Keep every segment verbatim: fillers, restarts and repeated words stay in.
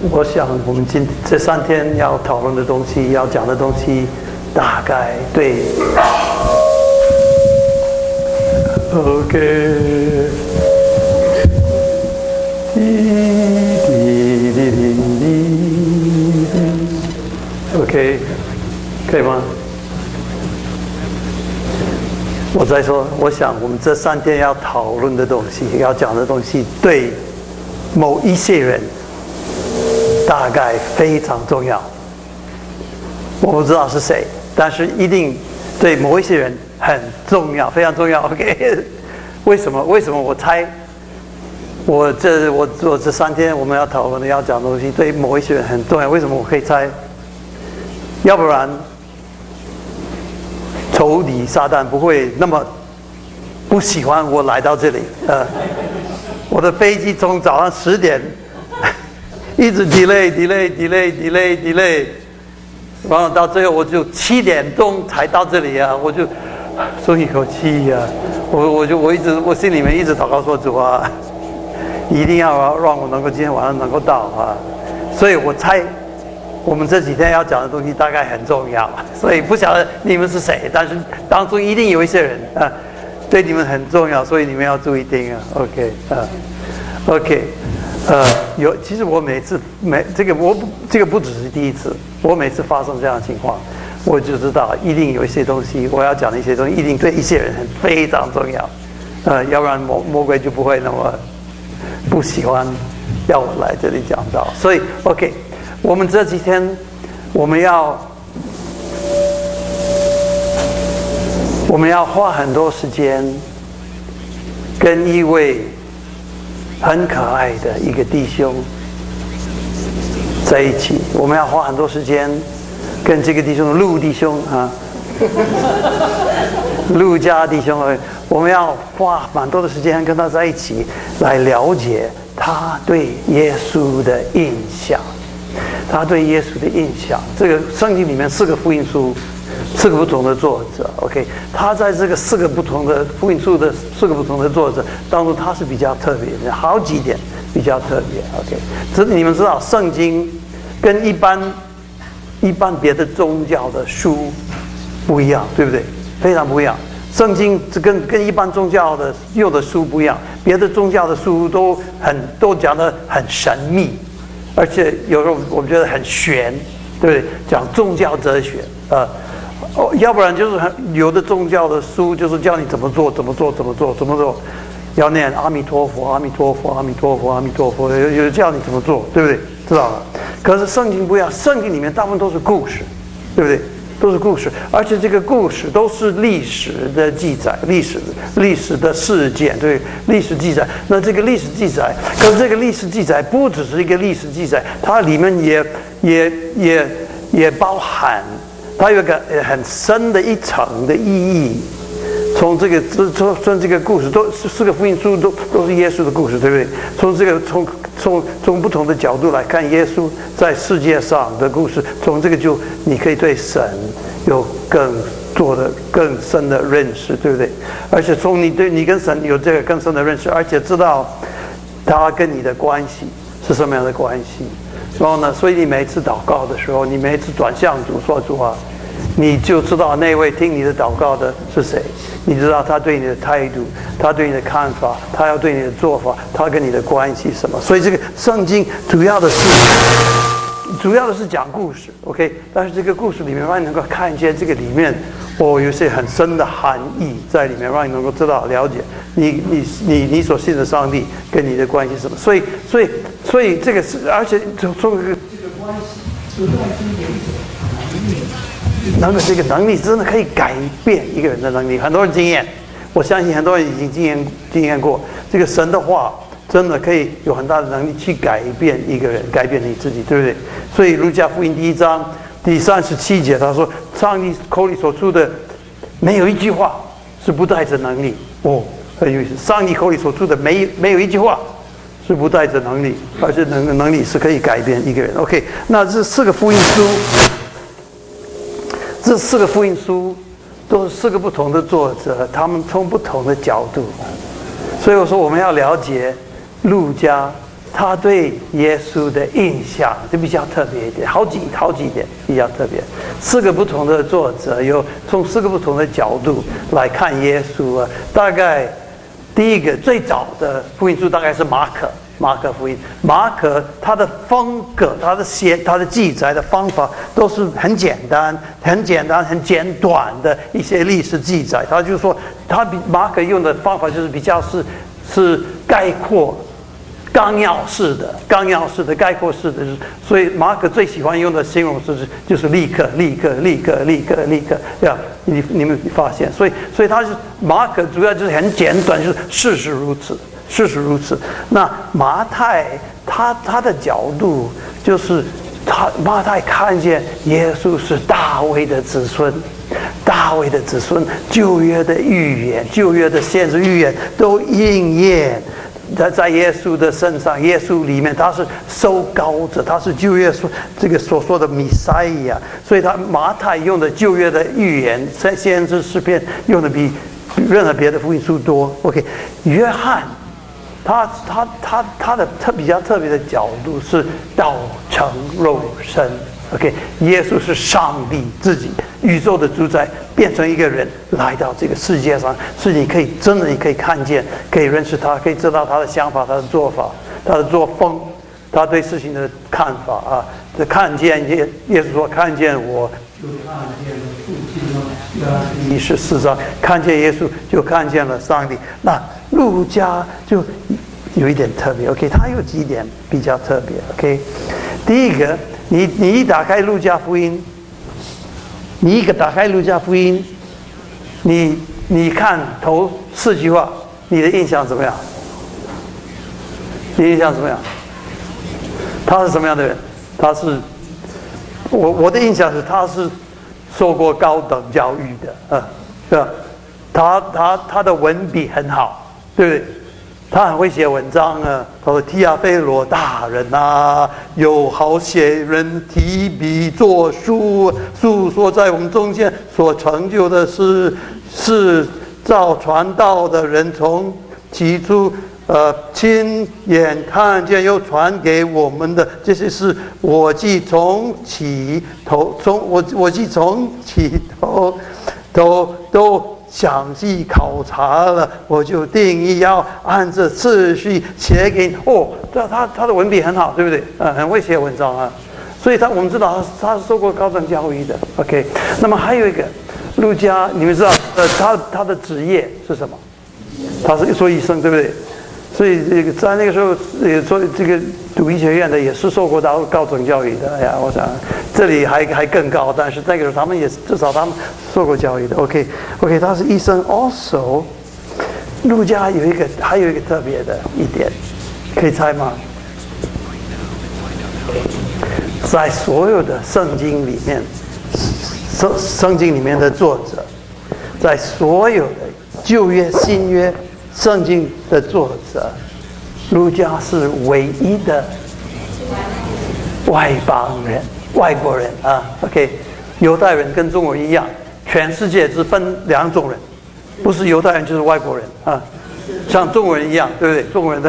我想我们今这三天要讨论的东西，要讲的东西，大概对 ，OK， OK， 可以吗？我再说，我想我们这三天要讨论的东西，要讲的东西，对某一些人大概非常重要。我不知道是谁，但是一定对某一些人很重要，非常重要。OK， 为什么？为什么？我猜，我这我我这三天我们要讨论的、要讲的东西，对某一些人很重要。为什么我可以猜？要不然，仇敌撒旦不会那么不喜欢我来到这里。呃，我的飞机从早上十点一直 delay delay delay delay delay， 然后到最后我就七点钟才到这里啊，我就松一口气呀、啊。我我就我一直我心里面一直祷告说主啊，一定要让我能够今天晚上能够到啊。所以我猜我们这几天要讲的东西大概很重要，所以不晓得你们是谁，但是当中一定有一些人啊，对你们很重要，所以你们要注意听啊。OK 啊 ，OK， 呃，有其实我每次每这个我这个不只是第一次，我每次发生这样的情况，我就知道一定有一些东西我要讲的一些东西，一定对一些人很非常重要，呃，要不然魔魔鬼就不会那么不喜欢要我来这里讲到，所以 OK。我们这几天，我们要我们要花很多时间，跟一位很可爱的一个弟兄在一起。我们要花很多时间跟这个弟兄，陆弟兄啊，陆家弟兄，我们要花蛮多的时间跟他在一起，来了解他对耶稣的印象。他对耶稣的印象，这个圣经里面四个福音书，四个不同的作者 ，OK， 他在这个四个不同的福音书的四个不同的作者当中，他是比较特别的，好几点比较特别 ，OK， 这你们知道，圣经跟一般一般别的宗教的书不一样，对不对？非常不一样。圣经跟跟一般宗教的用的书不一样，别的宗教的书都很都讲得很神秘。而且有时候我们觉得很玄，对不对？讲宗教哲学，呃，哦，要不然就是很有的宗教的书就是教你怎么做，怎么做，怎么做，怎么做，要念阿弥陀佛，阿弥陀佛，阿弥陀佛，阿弥陀佛，有有教你怎么做，对不对？知道了。可是圣经不一样，圣经里面大部分都是故事，对不对？都是故事，而且这个故事都是历史的记载，历史历史的事件，对，历史记载。那这个历史记载，可是这个历史记载不只是一个历史记载，它里面也也也也包含，它有一个很深的一层的意义。从这个从从这个故事都四个福音书都都是耶稣的故事，对不对？从这个从从从不同的角度来看耶稣在世界上的故事，从这个就你可以对神有更做的更深的认识，对不对？而且从你对你跟神有这个更深的认识，而且知道他跟你的关系是什么样的关系。然后呢，所以你每一次祷告的时候，你每一次转向主说主啊，你就知道那位听你的祷告的是谁。你知道他对你的态度，他对你的看法，他要对你的做法，他跟你的关系什么？所以这个圣经主要的是，主要的是讲故事 ，OK？ 但是这个故事里面让你能够看见这个里面，哦，有些很深的含义在里面，让你能够知道了解你你你你所信的上帝跟你的关系是什么。所以所以所以这个是，而且从这个这个关系，这个关系有一种含义。能够这个能力真的可以改变一个人的能力，很多人经验，我相信很多人已经经验经验过。这个神的话真的可以有很大的能力去改变一个人，改变你自己，对不对？所以路加福音第一章第三十七节他说，上帝口里所出的没有一句话是不带着能力。哦，很有意思，上帝口里所出的没没有一句话是不带着能力，而且能能力是可以改变一个人。 OK， 那这四个福音书，这四个福音书都是四个不同的作者，他们从不同的角度，所以我说我们要了解路加他对耶稣的印象就比较特别一点，好几好几点比较特别。四个不同的作者有从四个不同的角度来看耶稣啊。大概第一个最早的福音书大概是马可，马可福音。马可他的风格，他的写，他的记载的方法都是很简单、很简单、很简短的一些历史记载。他就说，他比马可用的方法就是比较是是概括。纲要式的，纲要式的，概括式的，所以马可最喜欢用的形容词就是立刻，立刻，立刻，立刻，立刻，对吧？你你们发现，所以所以他是马可主要就是很简短，就是事实如此，事实如此。那马太他他的角度就是他马太看见耶稣是大卫的子孙。大卫的子孙，旧约的预言，旧约的先知预言都应验。在在耶稣的身上，耶稣里面他是受膏者，他是旧约所这个所说的弥赛亚，所以他马太用的旧约的预言，先知诗篇用的比任何别的福音书多。OK， 约翰他他他他的特比较特别的角度是道成肉身。OK， 耶稣是上帝自己宇宙的主宰，变成一个人来到这个世界上，是你可以真的你可以看见，可以认识他，可以知道他的想法、他的做法、他的作风，他对事情的看法啊。这看见耶耶稣说：“看见我，就看见了父亲了。”第十四章，看见耶稣就看见了上帝。那路加就有一点特别 ，OK， 他有几点比较特别 ，OK， 第一个。你你一打开路加福音，你一个打开路加福音，你你看头四句话，你的印象怎么样？你印象怎么样？他是什么样的人？他是我我的印象是他是受过高等教育的，啊，对吧？他他他的文笔很好，对不对？他很会写文章啊，他说提亚非罗大人啊，有好写人提笔作书，述说在我们中间所成就的事，是照传道的人从起初呃亲眼看见又传给我们的这些事，我既从起头从我我既从起头都都。详细考察了，我就定义要按着次序写给你。哦，他他他的文笔很好，对不对？嗯，很会写文章啊。所以他我们知道他他是受过高等教育的。OK， 那么还有一个路加，你们知道呃他他的职业是什么？他是做医生，对不对？所以这个在那个时候，呃，做这个读医学院的也是受过高高等教育的。哎呀，我想这里还还更高，但是那个时候他们也至少他们受过教育的。OK OK， 他是医生。Also， 路加有一个还有一个特别的一点，可以猜吗？在所有的圣经里面，圣圣经里面的作者，在所有的旧约、新约。圣经的作者，路加是唯一的外邦人、外国人啊。OK， 犹太人跟中国人一样，全世界只分两种人，不是犹太人就是外国人啊，像中国人一样，对不对？中国人的，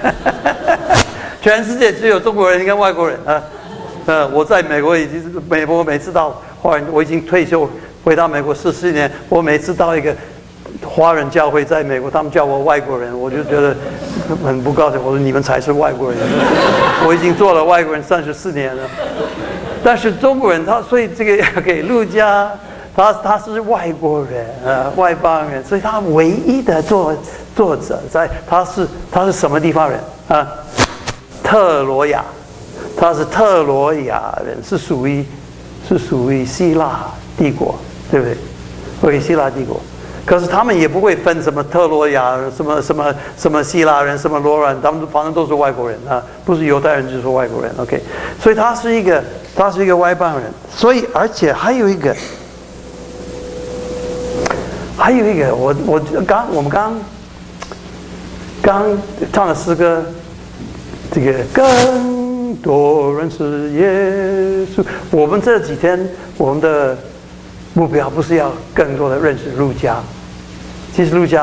全世界只有中国人跟外国人啊。呃，我在美国已经是美国，每次到华人，我已经退休回到美国十四年，我每次到一个。华人教会在美国，他们叫我外国人，我就觉得很不高兴。我说你们才是外国人，我已经做了外国人三十四年了。但是中国人他，所以这个给路加，他他是外国人啊，外邦人，所以他唯一的作作者在他是他是什么地方人啊？特罗亚，他是特罗亚人，是属于是属于希腊帝国，对不对？属于希腊帝国。可是他们也不会分什么特洛亚、什么什么什么希腊人、什么罗兰，他们反正都是外国人啊，不是犹太人就是外国人。OK， 所以他是一个他是一个外邦人，所以而且还有一个还有一个，我我刚我们刚刚唱的诗歌，这个更多人是耶稣。我们这几天我们的目标不是要更多的认识路加，其实路加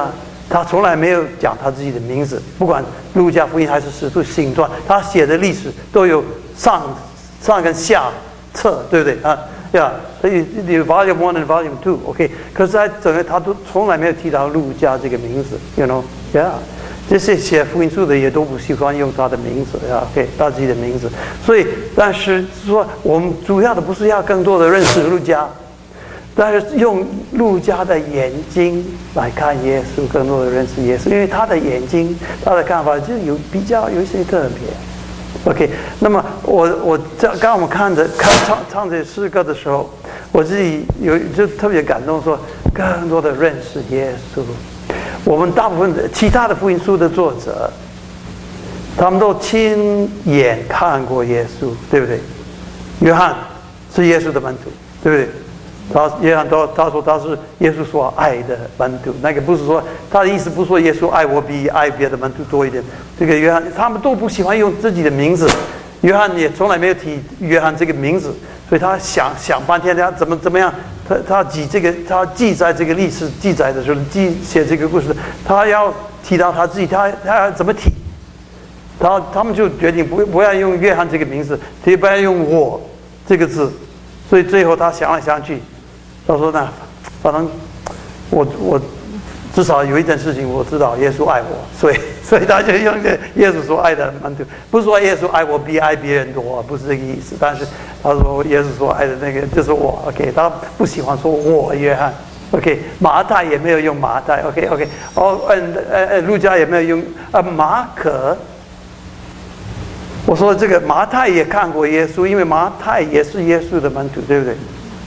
他从来没有讲他自己的名字，不管路加福音还是使徒行传，他写的历史都有上上跟下册，对不对啊？呀，所以有 volume one and volume two，OK， 可是在整个他都从来没有提到路加这个名字 ，you know，yeah， 这些写福音书的也都不喜欢用他的名字呀 ，OK， 他自己的名字。所以，但是说我们主要的不是要更多的认识路加。但是用路加的眼睛来看耶稣，更多的认识耶稣，因为他的眼睛，他的看法就有比较有一些特别。OK， 那么我我刚刚我们看着看唱唱这诗歌的时候，我自己有就特别感动说，说更多的认识耶稣。我们大部分的其他的福音书的作者，他们都亲眼看过耶稣，对不对？约翰是耶稣的门徒，对不对？他约翰他他说他是耶稣所爱的门徒，那个不是说他的意思，不是说耶稣爱我比爱别的门徒多一点。这个约翰他们都不喜欢用自己的名字，约翰也从来没有提约翰这个名字，所以他想想半天，他怎么怎么样，他他记这个他记载这个历史记载的时候，记写这个故事，他要提到他自己，他他要怎么提？他他们就决定不不要用约翰这个名字，也不要用我这个字，所以最后他想来想去。他说呢，反正我我至少有一件事情我知道，耶稣爱我，所以所以他就用这耶稣所爱的门徒，不是说耶稣爱我比爱别人多，不是这个意思。但是他说耶稣所爱的那个就是我 ，OK， 他不喜欢说我约翰 ，OK， 马太也没有用马太 ，OK OK， 哦，嗯呃呃，路加也没有用啊，马可。我说这个马太也看过耶稣，因为马太也是耶稣的门徒，对不对？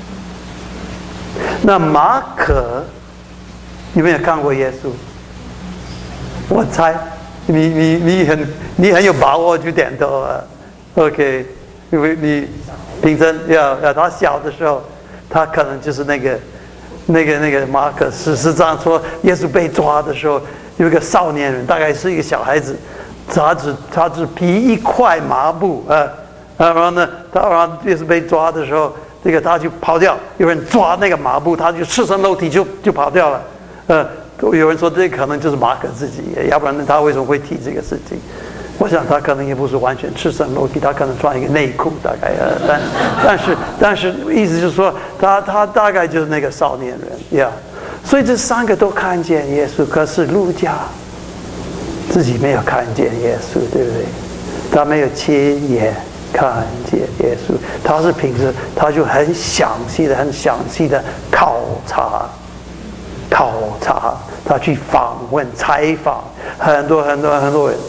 那马可有没有看过耶稣？我猜你你你很你很有把握就点头啊 ，OK， 因为你平生要要他小的时候，他可能就是那个那个那个马可。事实上说，耶稣被抓的时候，有一个少年人，大概是一个小孩子，他只他只披一块麻布啊，然后呢，他然后耶稣被抓的时候。这个他就跑掉，有人抓那个麻布，他就赤身露体就就跑掉了。呃，有人说这可能就是马可自己，要不然他为什么会提这个事情？我想他可能也不是完全赤身露体，他可能穿一个内裤大概呃，但但是但是意思就是说，他他大概就是那个少年人呀。Yeah. 所以这三个都看见耶稣，可是路加自己没有看见耶稣，对不对？他没有亲眼看见耶稣，他是平时他就很详细的、很详细的考察、考察，他去访问、采访很多很多很多人，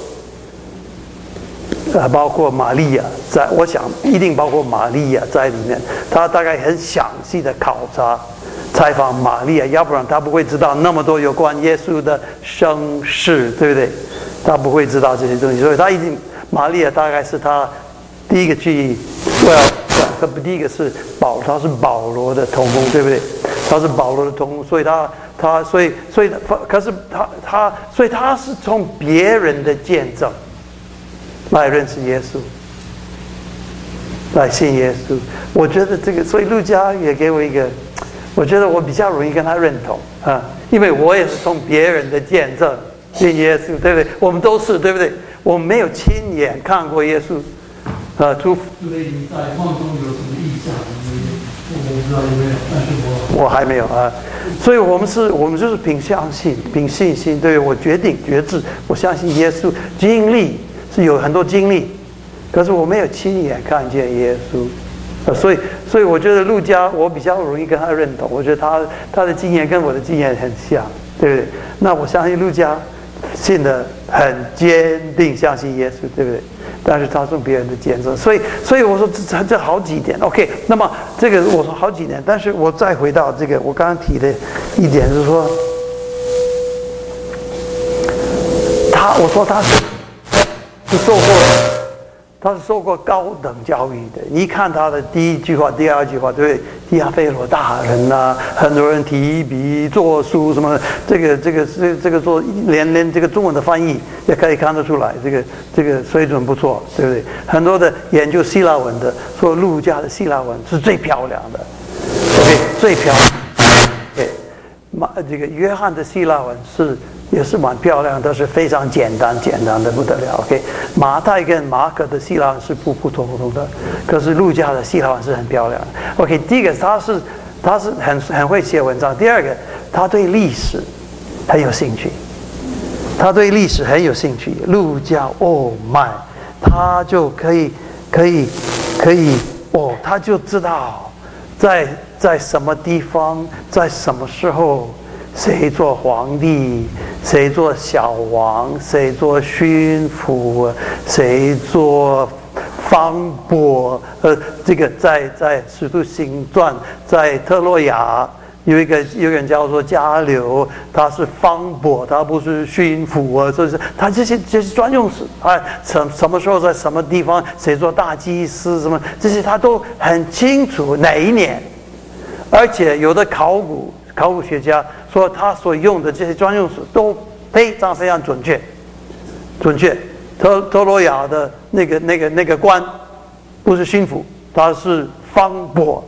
呃，包括玛利亚在，我想一定包括玛利亚在里面。他大概很详细的考察、采访玛利亚，要不然他不会知道那么多有关耶稣的生事，对不对？他不会知道这些东西，所以他一定玛利亚大概是他。第一个去，well，他第一个是保，他是保罗的同工，对不对？他是保罗的同工，所以他他所以所以可是他他所以他是从别人的见证来认识耶稣，来信耶稣。我觉得这个，所以路加也给我一个，我觉得我比较容易跟他认同啊，因为我也是从别人的见证信耶稣，对不对？我们都是，对不对？我没有亲眼看过耶稣。呃，除所以你在梦中有什么意象？我不知道有没有，但是我我还没有啊。所以我们是，我们就是凭相信，凭信心。对我决定决志，我相信耶稣。经历是有很多经历，可是我没有亲眼看见耶稣。呃，所以所以我觉得路加我比较容易跟他认同。我觉得他他的经验跟我的经验很像，对不对？那我相信路加信的很坚定，相信耶稣，对不对？但是他从别人的见证，所以所以我说这这好几点 ，OK。那么这个我说好几点，但是我再回到这个我刚刚提的一点是说，他我说他是是受过他是受过高等教育的。你看他的第一句话、第二句话，对不对？提阿非罗大人呐、啊，很多人提笔作书什么，这个这个是这个做连连这个中文的翻译也可以看得出来，这个这个水准不错，对不对？很多的研究希腊文的说路加的希腊文是最漂亮的 ，OK， 最漂亮。OK， 马这个约翰的希腊文是也是蛮漂亮，但是非常简单，简单的不得了。OK， 马太跟马可的希腊文是不不同不同的，可是路加的希腊文是很漂亮的。OK， 第一个他是他是很很会写文章，第二个他对历史很有兴趣，他对历史很有兴趣。路加，Oh my， 他就可以可以可以哦，他就知道在在什么地方，在什么时候。谁做皇帝，谁做小王，谁做巡抚，谁做方伯。呃，这个在在《使徒行传》在特洛亚有一个有一个人叫做加流，他是方伯，他不是巡抚啊，就是他这些这些专用词啊，什什么时候在什么地方，谁做大祭司，什么这些他都很清楚哪一年，而且有的考古。考古学家说，他所用的这些专用词都非常非常准确，准确。特特洛亚的那个那个那个官不是巡抚，他是方伯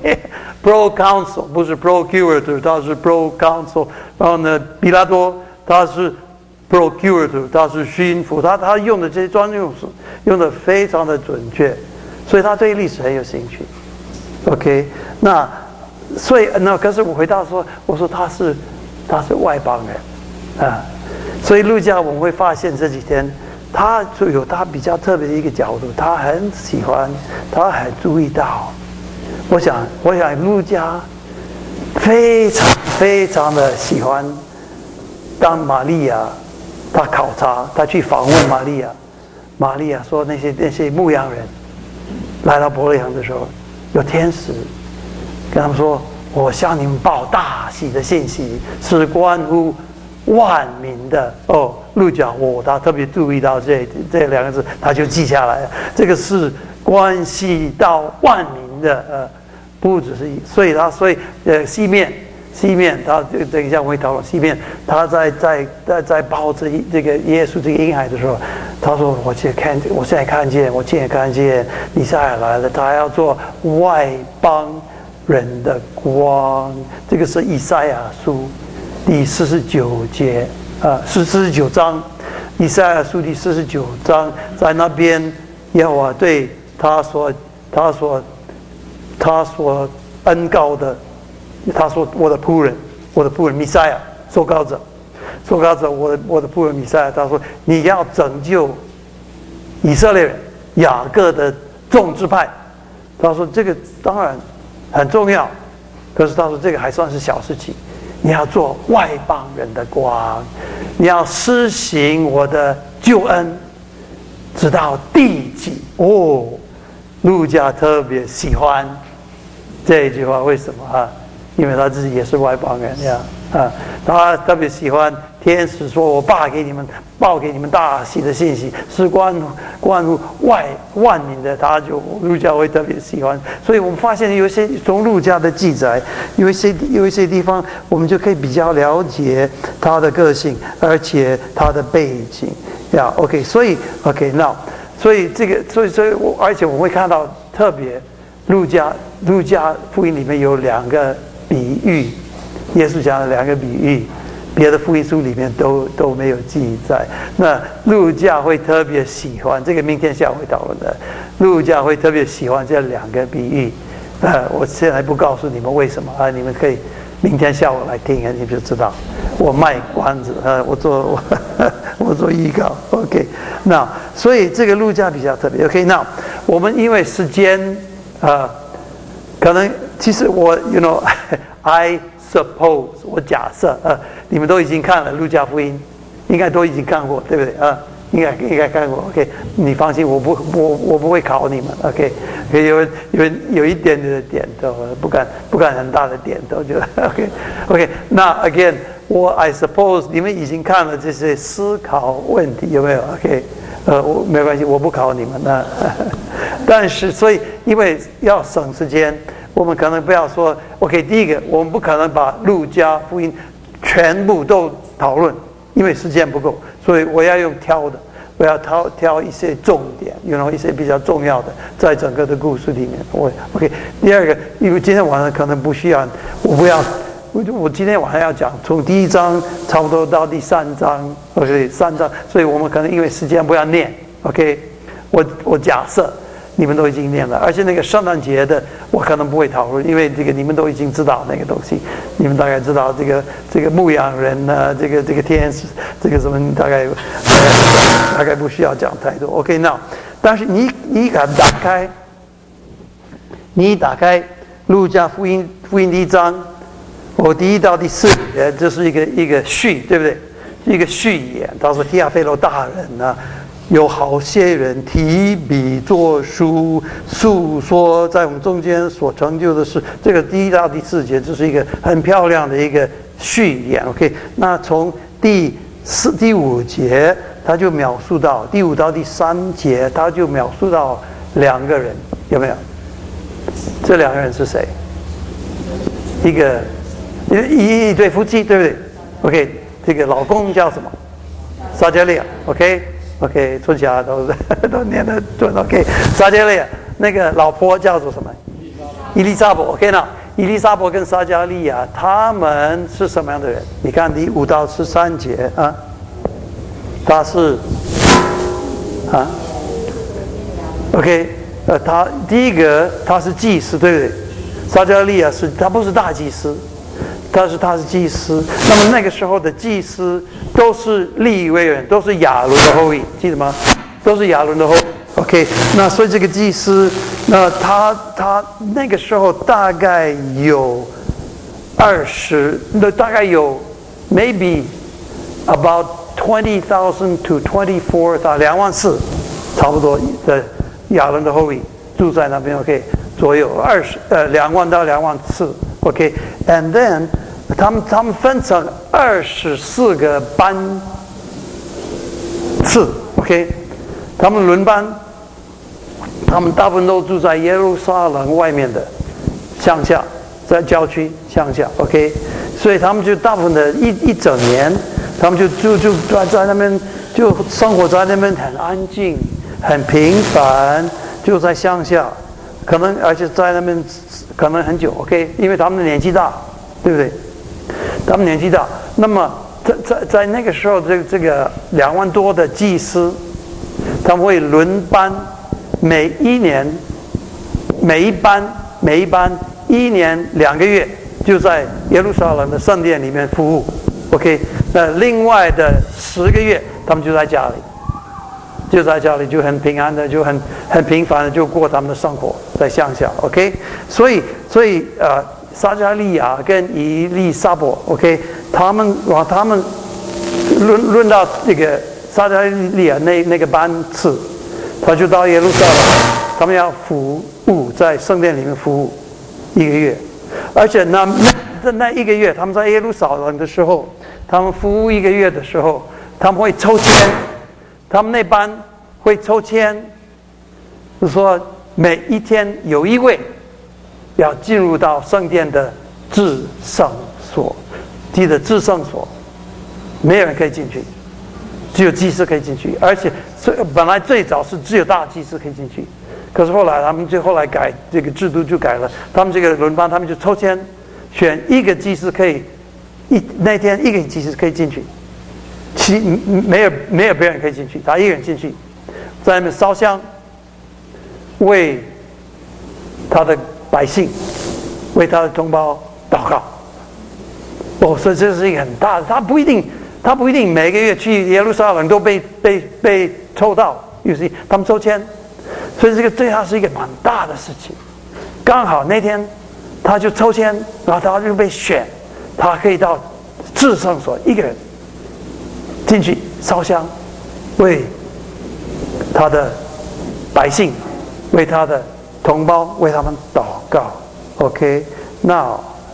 ，OK，proconsul 不是 procurator， 他是 proconsul。然后呢，比拉多他是 procurator， 他是巡抚，他他用的这些专用词用的非常的准确，所以他对历史很有兴趣。OK， 那。所以那可是我回答说，我说他是他是外邦人啊，所以路加我们会发现这几天他就有他比较特别的一个角度，他很喜欢，他很注意到，我想我想路加非常非常的喜欢，当玛利亚他考察他去访问玛利亚，玛利亚说那些那些牧羊人来到伯利恒的时候，有天使。跟他们说，我向你们报大喜的信息，是关乎万民的。哦，路加，我他特别注意到这这两个字，他就记下来了。这个是关系到万民的，呃，不只是，所以他所以呃西面西面，他这等一下我会讨论西面，他在在在在报这这个耶稣这个婴孩的时候，他说我现在看，我现在看见，我现在看见弥赛亚来了，他要做外邦人的光。这个是以赛亚书第四十九节啊，四十九章，以赛亚书第四十九章，在那边耶和华对他所他所他所恩告的，他说我的仆人，我的仆人弥赛亚，受膏者，受膏者，我的我的仆人弥赛亚，他说你要拯救以色列人，雅各的众支派。他说这个当然很重要，可是他说这个还算是小事情。你要做外邦人的光，你要施行我的救恩，直到地极。哦，路加特别喜欢这一句话，为什么啊？因为他自己也是外邦人呀，啊，他特别喜欢天使说：“我爸给你们报给你们大喜的信息，是关关乎外万民的。”他就路加会特别喜欢，所以我们发现有一些从路加的记载，有一些有一些地方，我们就可以比较了解他的个性，而且他的背景呀。OK， 所以 OK， 那所以这个，所以所以我而且我会看到特别路加路加福音里面有两个比喻，耶稣讲了两个比喻，别的福音书里面都都没有记载。那路加会特别喜欢这个，明天下午会讨论的。路加会特别喜欢这两个比喻，呃，我现在不告诉你们为什么啊，你们可以明天下午来听，你就知道。我卖关子，呃，我做我我做预告 ，OK。那所以这个路加比较特别 ，OK。那我们因为时间啊、呃，可能其实我 ，you know，I suppose 我假设，呃，你们都已经看了路加福音，应该都已经看过，对不对啊？应该应该看过 ，OK。你放心，我不我我不会考你们 ，OK。有有有一点点的点头，不敢不敢很大的点头，就 OK OK。那 again， 我 I suppose 你们已经看了这些思考问题，有没有 ？OK， 呃，我没关系，我不考你们的。但是，所以因为要省时间，我们可能不要说 OK。第一个，我们不可能把路加福音全部都讨论，因为时间不够，所以我要用挑的。我要挑挑一些重点，有 you know, 一些比较重要的，在整个的故事里面。我 OK。第二个，因为今天晚上可能不需要，我不要我我今天晚上要讲从第一章差不多到第三章 ，OK， 三章，所以我们可能因为时间不要念 ，OK， 我我假设你们都已经念了，而且那个圣诞节的我可能不会讨论，因为这个你们都已经知道那个东西，你们大概知道这个这个牧羊人呢，这个这个天使，这个什么大概、呃、大概不需要讲太多 ，OK， 那但是你你敢打开，你打开路加福音福音第一章。我第一到第四节，这是一个一个序，对不对？一个序言。他说：“提亚非罗大人呢、啊，有好些人提笔作书，述说在我们中间所成就的事。”这个第一到第四节，这是一个很漂亮的一个序言。OK， 那从第四、第五节，他就描述到第五到第三节，他就描述到两个人，有没有？这两个人是谁？一个。一一对夫妻，对不对 ？OK， 这个老公叫什么？撒迦利亚 ，OK，OK， 春霞都都念得准 ，OK， 撒迦利亚那个老婆叫做什么？伊丽莎白 ，OK 呢？伊丽莎白跟撒迦利亚他们是什么样的人？你看第五到十三节啊，他是啊 ，OK， 呃，他第一个他是祭司，对不对？撒迦利亚是他不是大祭司。但是他是祭司，那么那个时候的祭司都是利未人，都是亚伦的后裔，记得吗？都是亚伦的后裔。OK， 那所以这个祭司，那他他那个时候大概有二十，那大概有 maybe about twenty thousand to twenty four 到两万四，差不多的亚伦的后裔住在那边。OK， 左右二十呃两万到两万四。OK，and then 他们他们分成二十四个班次 ，OK， 他们轮班，他们大部分都住在耶路撒冷外面的乡下，在郊区乡下 ，OK， 所以他们就大部分的一一整年，他们就就就在在那边就生活在那边很安静，很平凡，就在乡下，可能而且在那边。可能很久 ，OK， 因为他们的年纪大，对不对？他们年纪大，那么在在在那个时候，这个这个两万多的祭司，他们会轮班，每一年，每一班每一班一年两个月，就在耶路撒冷的圣殿里面服务 ，OK， 那另外的十个月，他们就在家里。就在家里就很平安的，就很很平凡的就过他们的生活，在乡下 ，OK， 所以所以呃，撒迦利亚跟以利沙伯 ，OK， 他们哇，他们论论到这个撒迦利亚那那个班次，他就到耶路撒冷，他们要服务在圣殿里面服务一个月，而且那那那一个月，他们在耶路撒冷的时候，他们服务一个月的时候，他们会抽签。他们那班会抽签，就是说每一天有一位要进入到圣殿的至圣所，记得至圣所，没有人可以进去，只有祭司可以进去，而且本来最早是只有大祭司可以进去，可是后来他们就后来改这个制度就改了，他们这个轮班他们就抽签，选一个祭司可以一那天一个祭司可以进去。其没有没有别人可以进去，他一个人进去，在那边烧香，为他的百姓，为他的同胞祷告。哦，所以这是一个很大的，他不一定，他不一定每个月去耶路撒冷都被被被抽到，于是他们抽签，所以这个对他是一个蛮大的事情。刚好那天他就抽签，然后他就被选，他可以到至圣所一个人。进去烧香，为他的百姓，为他的同胞，为他们祷告。OK， 那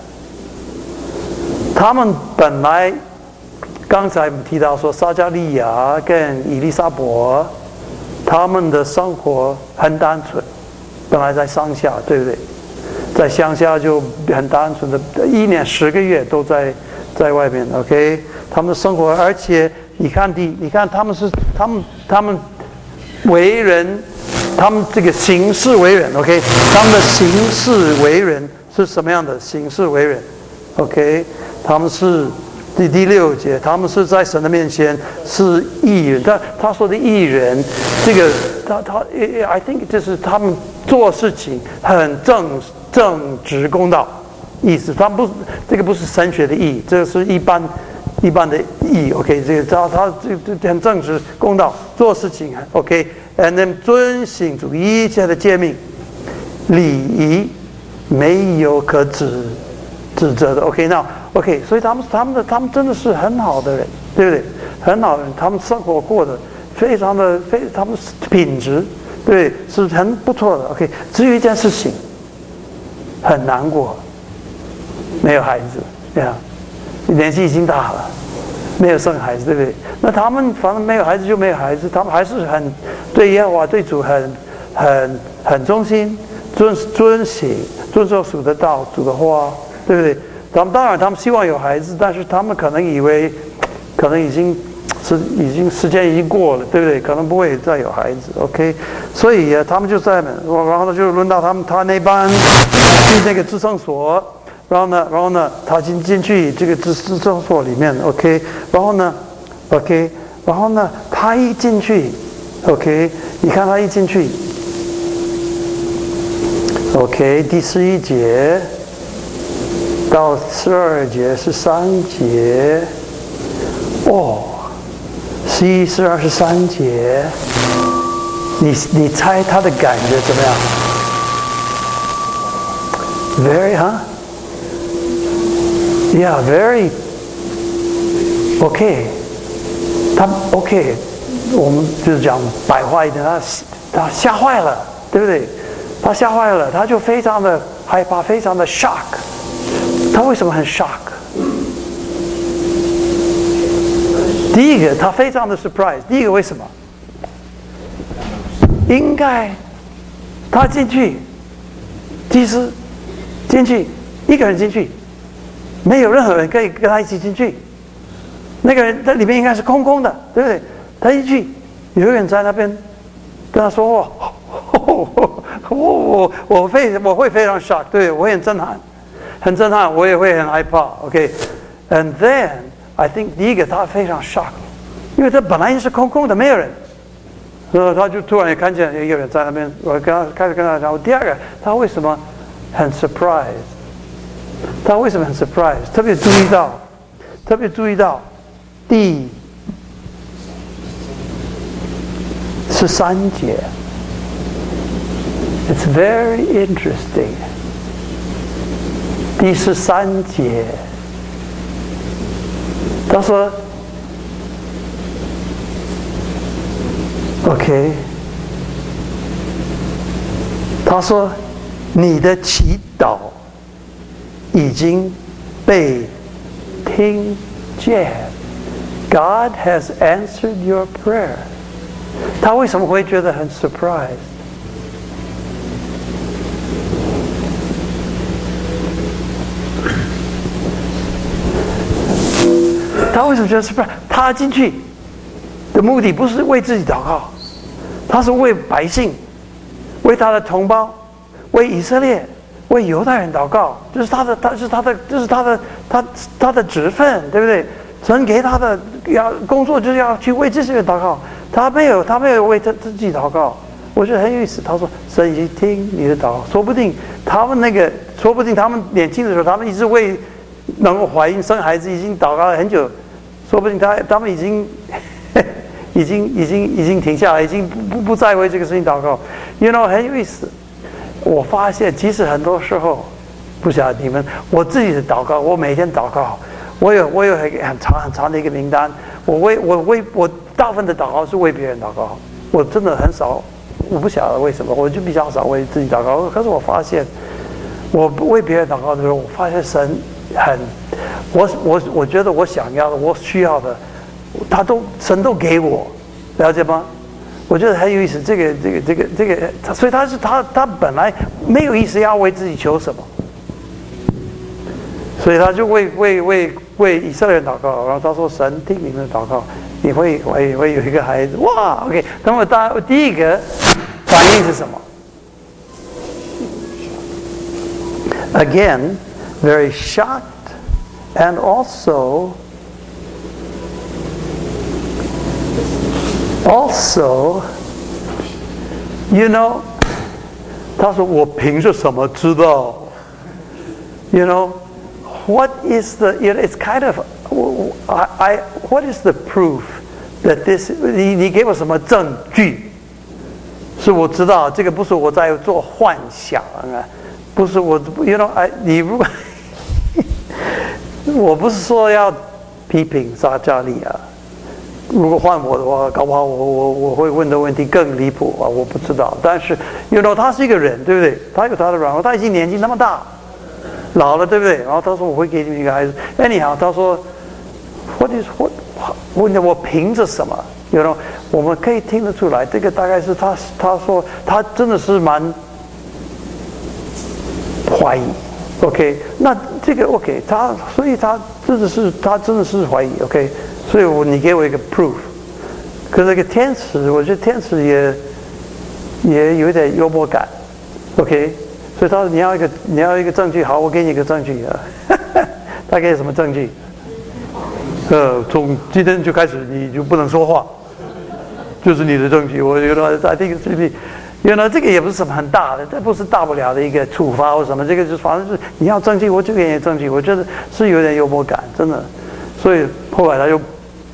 他们本来刚才我们提到说，撒迦利亚跟以利沙伯，他们的生活很单纯，本来在乡下，对不对？在乡下就很单纯的，一年十个月都在在外面。OK， 他们的生活，而且。你看第，你看他们是他们他们为人，他们这个行事为人 ，OK， 他们的行事为人是什么样的行事为人？ OK， 他们是第第六节，他们是在神的面前是义人。但他说的义人，这个他他 ，I think 就是他们做事情很正正直公道，意思。他们不这个不是神学的义，这个是一般一般的义。OK， 这个他他这这很正直公道，做事情 OK，and then 遵行主一切的诫命，礼仪没有可指指责的。OK， 那 OK， 所以他们他们的他们真的是很好的人，对不对？很好的人，他们生活过得非常的非，他们品质对是很不错的。OK， 只有一件事情很难过，没有孩子，对啊，年纪已经大了，没有生孩子，对不对？那他们反正没有孩子就没有孩子，他们还是很对耶和华对主很很很忠心，遵遵行遵守主的道主的话，对不对？他们当然他们希望有孩子，但是他们可能以为可能已经是已经时间已经过了，对不对？可能不会再有孩子。 OK， 所以他们就在那，然后呢就轮到他们他那班去那个至圣所，然后呢然后呢他进进去这个至至圣所里面。 OK， 然后呢 OK， 然后呢他一进去 OK， 你看他一进去 OK， 第十一节到十二节是三节哦，十一、十二是三节，你你猜他的感觉怎么样 ？Very 哈、huh? ，Yeah very OK， 他 OK， 我们就是讲白话一点，他他吓坏了，对不对？他吓坏了，他就非常的害怕，非常的 shock。他为什么很 shock？ 第一个，他非常的 surprise。第一个为什么？应该他进去，其实进去一个人进去，没有任何人可以跟他一起进去。那个人在里面应该是空空的，对不对？他一去，有人在那边跟他说话，我我我非我会非常 shock， 对，我很震撼。很震撼，我也会很害怕。OK，and、okay? then I think 第一个他非常 shock， 因为他本来是空空的，没有人，然后他就突然也看见一个人在那边，我跟他开始跟他讲。第二个，他为什么很 surprise？ 他为什么很 surprise？ 特别注意到，特别注意到第十三节 ，It's very interesting。第十三节，他说 ：“OK， 他说你的祈祷已经被听见 ，God has answered your prayer。”他为什么会觉得很 surprise？他为什么觉得 surprise？ 他进去的目的不是为自己祷告，他是为百姓，为他的同胞，为以色列，为犹太人祷告。这是他的，他是他的，这是他的，他他的职分，对不对？神给他的要工作就是要去为这些人祷告。他没有，他没有为他自己祷告。我觉得很有意思。他说：“神已经听你的祷告。”说不定他们那个，说不定他们年轻的时候，他们一直为能够怀孕生孩子已经祷告了很久。说不定他他们已经已经已经已经停下来，已经不不不再为这个事情祷告。You know， 很有意思。我发现其实很多时候，不晓得你们，我自己的祷告，我每天祷告，我有我有很很长很长的一个名单。我为我为我大部分的祷告是为别人祷告，我真的很少，我不晓得为什么，我就比较少为自己祷告。可是我发现，我为别人祷告的时候，我发现神很。我我我觉得我想要的，我需要的，他都神都给我，了解吗？我觉得很有意思。这个这个这个这个，他所以他是他他本来没有意思要为自己求什么，所以他就为为为为以色列人祷告，然后他说神听你们的祷告，你会会会有一个孩子，哇 ，OK。那么大第一个反应是什么 ？Again, very shocked. and also also you know 他说我凭着什么知道 you know what is the you know, it's kind of I, I what is the proof that this 你你给我什么证据是我知道这个不是我在做幻想啊不是我 you know I 你如果我不是说要批评撒迦利亚如果换我的话搞不好我我我会问的问题更离谱啊我不知道但是 you know 他是一个人对不对他有他的软弱他已经年纪那么大老了对不对然后他说我会给你们一个孩子 anyhow 他说 what is what 问我凭着什么 you know 我们可以听得出来这个大概是他他说他真的是蛮怀疑 OK 那这个 OK 他所以他真的是他真的是怀疑 OK 所以我你给我一个 proof 可是这个天使我觉得天使也也有点幽默感 OK 所以他说你要一个你要一个证据好我给你一个证据啊他给什么证据呃从今天就开始你就不能说话就是你的证据我觉得 I think it's原来这个也不是什么很大的这不是大不了的一个处罚或什么这个就反正是你要证据我就给你证据我觉得是有点幽默感真的所以后来他就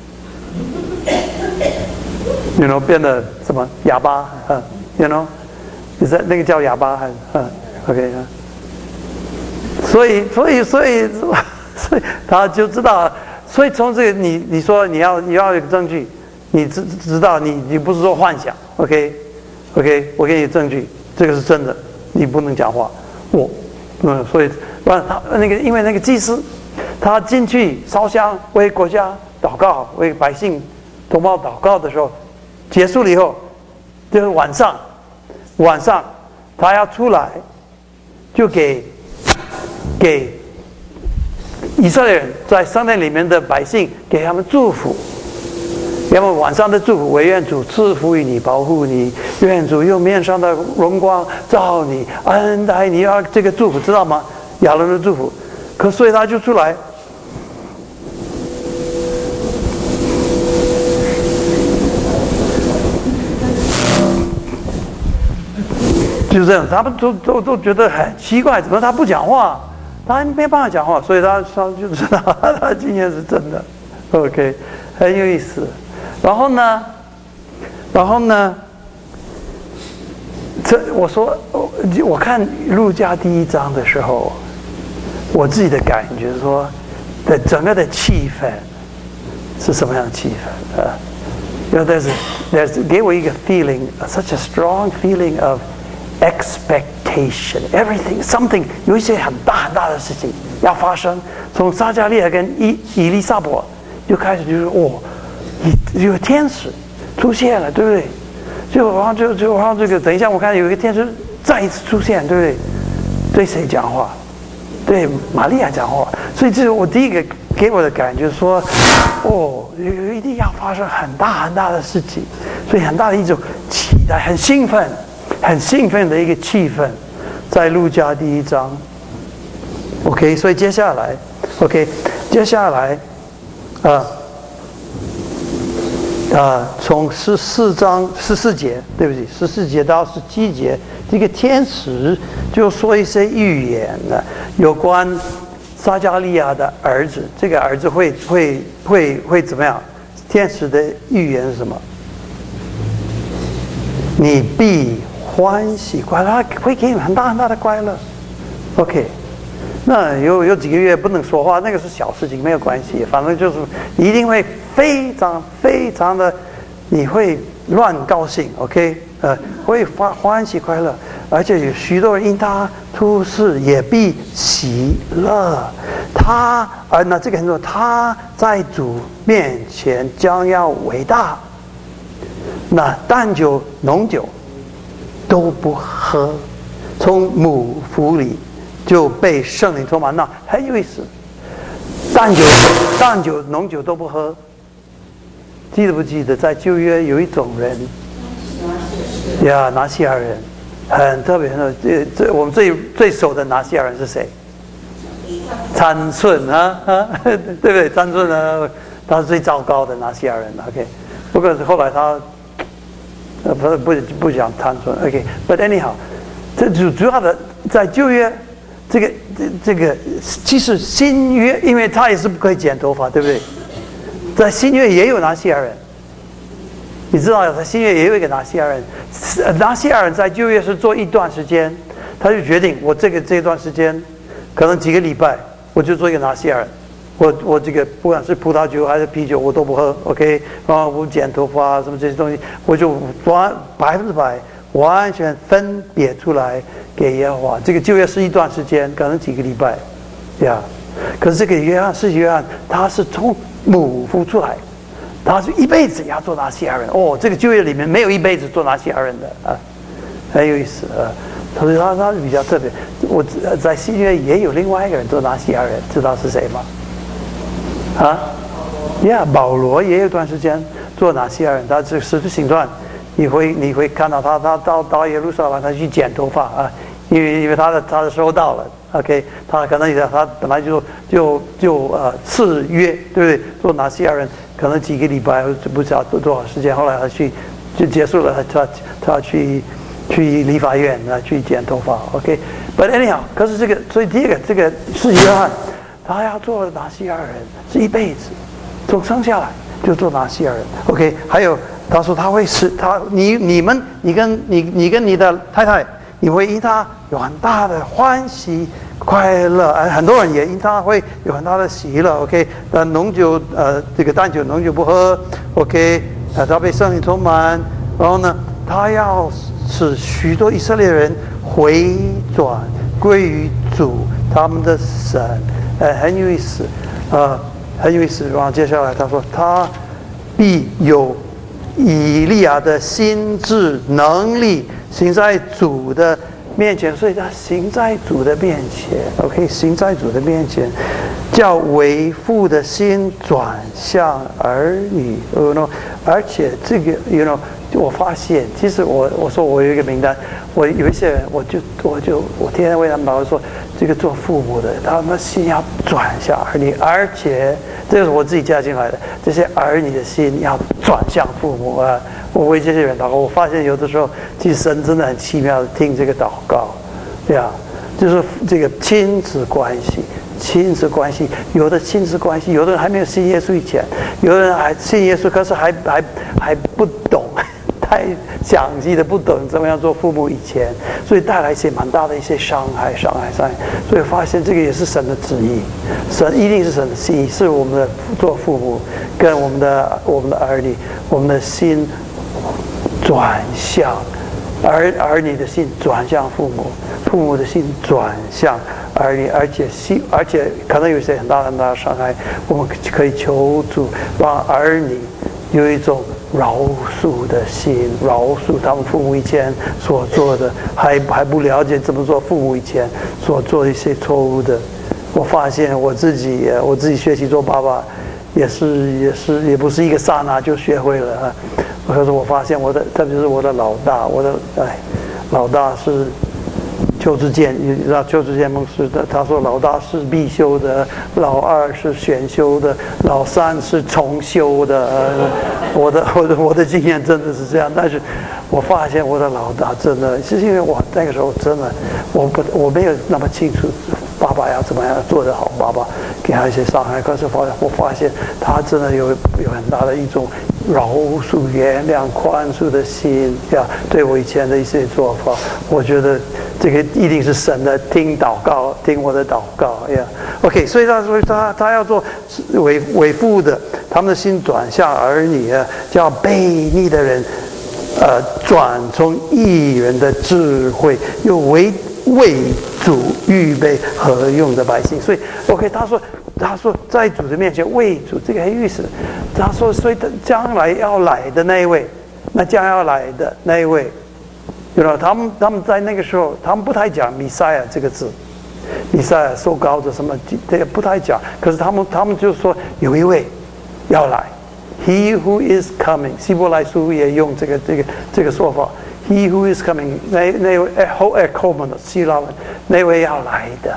you know 变得什么哑巴嗯 you know 那个叫哑巴还嗯 OK 所以所以所以所以他就知道所以从这个你你说你要你要有证据你知知道你你不是说幻想 OK OK 我给你证据这个是真的你不能讲话我嗯所以他那个因为那个祭司他进去烧香为国家祷告为百姓同胞祷告的时候结束了以后就是晚上晚上他要出来就给给以色列人在圣殿里面的百姓给他们祝福给他们晚上的祝福惟愿主赐福于你保护你愿主用面上的荣光照你恩待你要这个祝福知道吗亚伦的祝福可所以他就出来就这样他们都都都觉得很奇怪怎么他不讲话他没办法讲话所以他他就知道他今天是真的 OK 很有意思然后呢然后呢这我说我看路加第一章的时候我自己的感觉说的整个的气氛是什么样的气氛啊 you know there's there's 给我一个 feeling such a strong feeling of expectation everything something 有一些很大很大的事情要发生从撒迦利亚跟以以利撒伯就开始就是哦有天使出现了对不对就好像就就好像这个等一下我看有一个天使再一次出现对不对对谁讲话对玛利亚讲话所以这是我第一个给我的感觉说哦一定要发生很大很大的事情所以很大的一种期待很兴奋很兴奋的一个气氛在路加第一章 OK 所以接下来 OK 接下来啊啊，从十四章十四节，对不起，十四节到十七节，这个天使就说一些预言了，有关撒迦利亚的儿子，这个儿子会会会会怎么样？天使的预言是什么？你必欢喜快乐，他会给你很大很大的快乐。OK， 那有有几个月不能说话，那个是小事情，没有关系，反正就是你一定会非常非常的，你会乱高兴 ，OK， 呃，会欢欢喜快乐，而且有许多人因他出世也必喜乐。他而那这个很多他在主面前将要伟大，那淡酒浓酒都不喝，从母腹里就被圣灵充满，那很有意思。淡酒、淡酒、浓酒都不喝，记得不记得？在旧约有一种人，呀，拿西尔人，很特别的。这这我们最最熟的拿西尔人是谁？ 参孙啊啊，对不对？参孙呢，他是最糟糕的拿西亚人 ，OK。不过后来他呃不不不讲参孙 ，OK。But anyhow， 这主主要的在旧约这个这这个，其实新约，因为他也是不可以剪头发，对不对？在新约也有拿西亚人。你知道，在新约也有一个拿西亚人，拿西亚人在旧约是做一段时间，他就决定我这个这段时间，可能几个礼拜，我就做一个拿西亚人，我我这个不管是葡萄酒还是啤酒我都不喝 ，OK， 然后我剪头发什么这些东西，我就完百分之百完全分别出来给耶和华。这个旧约是一段时间，可能几个礼拜，呀、yeah 。可是这个约翰是约翰，他是从母腹出来。他是一辈子要做拿西亚人哦，这个旧约里面没有一辈子做拿西亚人的啊，很有意思啊。所以他他比较特别。我在新约也有另外一个人做拿西亚人，知道是谁吗？啊，呀，保罗也有段时间做拿西亚人。他这《使徒行传》，你会你会看到他他到到耶路撒冷，他去剪头发啊，因为因为他的他的时候到了。OK， 他可能也他本来就就就呃次约，对不对？做拿西亚人可能几个礼拜，不知道多少时间。后来他去就结束了，他他去去理发院啊，去剪头发。OK，But anyhow， 可是这个，所以第一个这个是约翰，他要做拿西亚人是一辈子，从生下来就做拿西亚人。OK， 还有他说他会使他你你们你跟你你跟你的太太。你会因他有很大的欢喜快乐，呃，很多人也因他会有很大的喜乐。OK， 但浓酒呃这个淡酒浓酒不喝。OK， 呃，他被圣灵充满，然后呢，他要使许多以色列人回转归于主他们的神，呃，很有意思，呃，很有意思。然后接下来他说，他必有以利亚的心智能力。行在主的面前，所以他行在主的面前 ，OK， 行在主的面前，叫为父的心转向儿女 ，you know， 而且这个 ，you know， 我发现，其实我我说我有一个名单，我有一些人，我就我就我天天为他们祷告说，这个做父母的，他们心要转向儿女，而且这个是我自己加进来的，这些儿女的心要转向父母啊。我为这些人祷告，我发现有的时候，其实神真的很奇妙的听这个祷告，对呀，就是这个亲子关系，亲子关系，有的亲子关系，有的人还没有信耶稣以前，有的人还信耶稣，可是还还还不懂，太详细的不懂怎么样做父母以前，所以带来一些蛮大的一些伤害，伤害，伤害。所以发现这个也是神的旨意，神一定是神的心意，是我们的做父母跟我们的我们的儿女，我们的心。转向儿儿女的心转向父母，父母的心转向儿女，而且心而且可能有一些很大很大的伤害，我们可以求主让儿女有一种饶恕的心，饶恕他们父母以前所做的，还还不了解怎么做父母以前所做的一些错误的。我发现我自己，我自己学习做爸爸，也是也是也不是一个刹那就学会了啊。可是我发现我的，特别是我的老大，我的哎，老大是邱志健，你知道邱志健牧师的，他说老大是必修的，老二是选修的，老三是重修的。呃、我的我的我的经验真的是这样，但是我发现我的老大真的是因为我那个时候真的我不我没有那么清楚爸爸要怎么样做得好，爸爸给他一些伤害，可是发我发现他真的有有很大的一种饶恕、原谅、宽恕的心呀。对我以前的一些做法，我觉得这个一定是神的听祷告，听我的祷告呀。OK， 所以他说他他要做为为父的，他们的心转向儿女啊，叫悖逆的人，呃，转从义人的智慧，又为为主预备合用的百姓。所以 OK， 他说他说在主的面前为主，这个很有意思。他说所以将来要来的那一位，那将要来的那一位，you know，他们他们在那个时候他们不太讲弥赛亚这个字，弥赛亚受膏的什么这个不太讲，可是他们他们就说有一位要来 ，He who is coming， 希伯来书也用这个这个这个说法。He who is coming， 那那位后埃科门的希腊文，那位要来的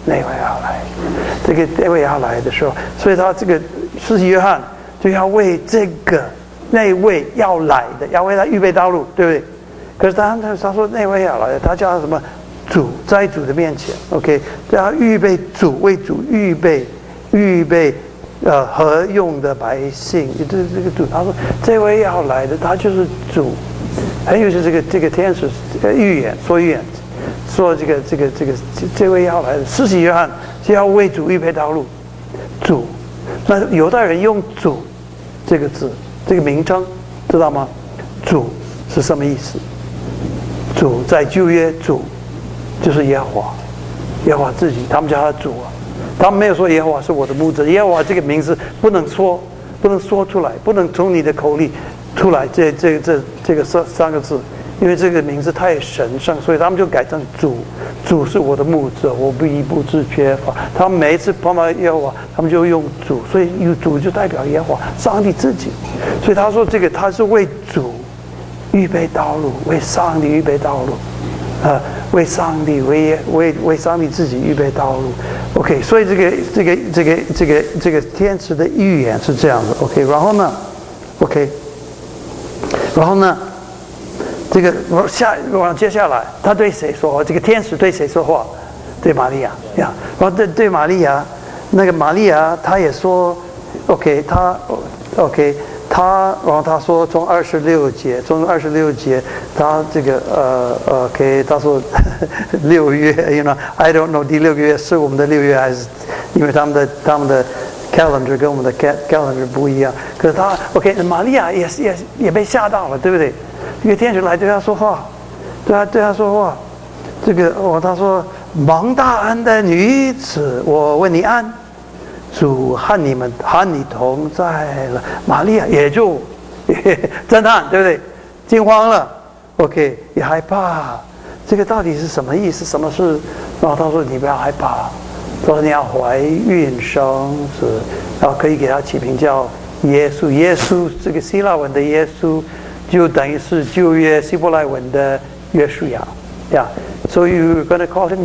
那位要来，这个那位要来的时候，所以他这个施洗约翰就要为这个那位要来的，要为他预备道路，对不对？可是他他说那位要来的，他叫他什么？主，在主的面前 ，OK， 叫他预备主，为主预备预备呃合用的百姓。这这个主，他说这位要来的，他就是主。还有就是这个这个天使预言说预言。说这个这个这个这位要来的施洗约翰是要为主预备道路，主，那犹太人用主这个字这个名称知道吗？主是什么意思？主在旧约主就是耶和华，耶和华自己，他们叫他主啊，他们没有说耶和华是我的牧者，耶和华这个名字不能说，不能说出来，不能从你的口里出来，这这这这个三三个字。因为这个名字太神圣，所以他们就改成主。主是我的牧者，我不一不致缺乏。他们每一次碰到耶和华，他们就用主，所以有主就代表耶和华上帝自己。所以他说这个他是为主预备道路，为上帝预备道路，啊、呃，为上帝为为为上帝自己预备道路。OK， 所以这个这个这个这个这个天使的预言是这样的。OK， 然后呢 ，OK， 然后呢？这个我下往接下来，他对谁说话？这个天使对谁说话？对玛利亚呀。然后对对玛利亚，那个玛利亚，他也说 ，OK， 他 OK， 他然后他说从二十六节，从二十六节，他这个呃 OK， 他说六月 ，you know，I don't know 第六个月是我们的六月还是，因为他们的他们的 calendar 跟我们的 calendar 不一样。可是他 OK， 玛利亚也也也被吓到了，对不对？一个天使来对他说话，对他对他说话，这个哦，他说蒙大恩的女子，我问你安，主和你们和你同在了。玛利亚也就震撼，对不对？惊慌了 ，OK， 也害怕，这个到底是什么意思？什么事？然后他说你不要害怕，说你要怀孕生子，然后可以给他起名叫耶稣。耶稣这个希腊文的耶稣。就等于是旧约希伯来文的约书亚呀，所以 you're going to call him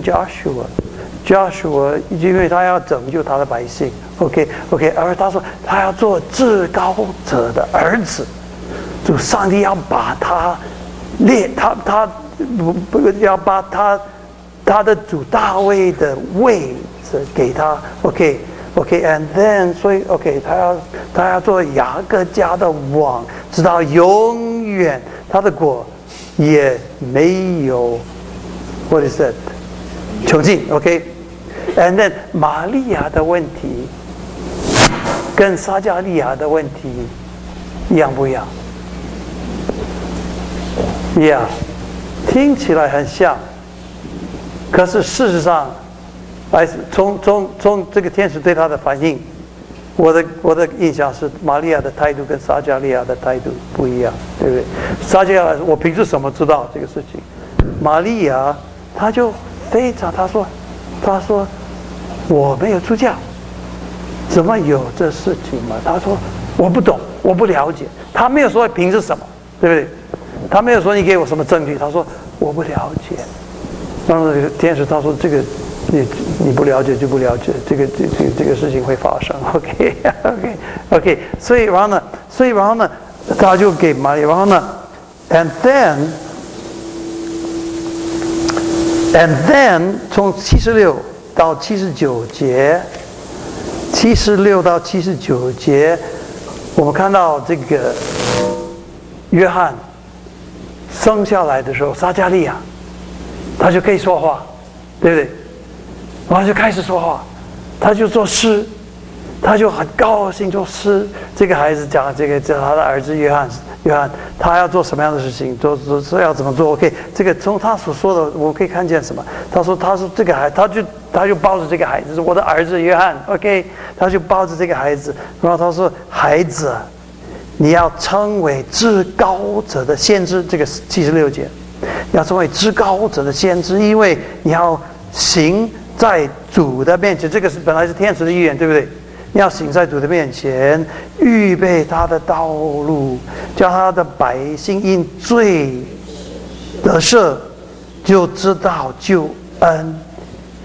Joshua。Joshua， 因为他要拯救他的百姓。OK OK， 而他说他要做至高者的儿子，就上帝要把他列他他不不要把他他的主大卫的位置给他。OK。OK，and then， 所以 OK， 他要他要做雅各家的王，直到永远，他的国也没有 ，what is that？ 穷尽 ，OK，and then 玛利亚的问题跟撒迦利亚的问题一样不一样？一样，听起来很像，可是事实上。还是从从从这个天使对他的反应，我的我的印象是玛利亚的态度跟撒迦利亚的态度不一样，对不对？撒迦利亚，我凭着什么知道这个事情？玛利亚他就非常他说他说我没有出嫁，怎么有这事情嘛？他说我不懂，我不了解。他没有说凭着什么，对不对？他没有说你给我什么证据，他说我不了解。然后这个天使他说这个。你你不了解就不了解，这个这这这个事情会发生 ，OK OK OK， 所以然后呢，所以然后呢，他就给玛利亚，然后呢 ，and then and then 从七十六到七十九节，七十六到七十九节，我们看到这个约翰生下来的时候，撒迦利亚他就可以说话，对不对？然后就开始说话，他就作诗，他就很高兴作诗。这个孩子讲这个，叫他的儿子约翰，约翰他要做什么样的事情，做做做要怎么做 ？OK， 这个从他所说的，我可以看见什么？他说他是这个孩，他就他就抱着这个孩子，是我的儿子约翰 ，OK， 他就抱着这个孩子，然后他说孩子，你要成为至高者的先知，这个七十六节，要成为至高者的先知，因为你要行。在主的面前，这个是本来是天使的预言，对不对？要行在主的面前，预备他的道路，叫他的百姓因罪得赦，就知道救恩，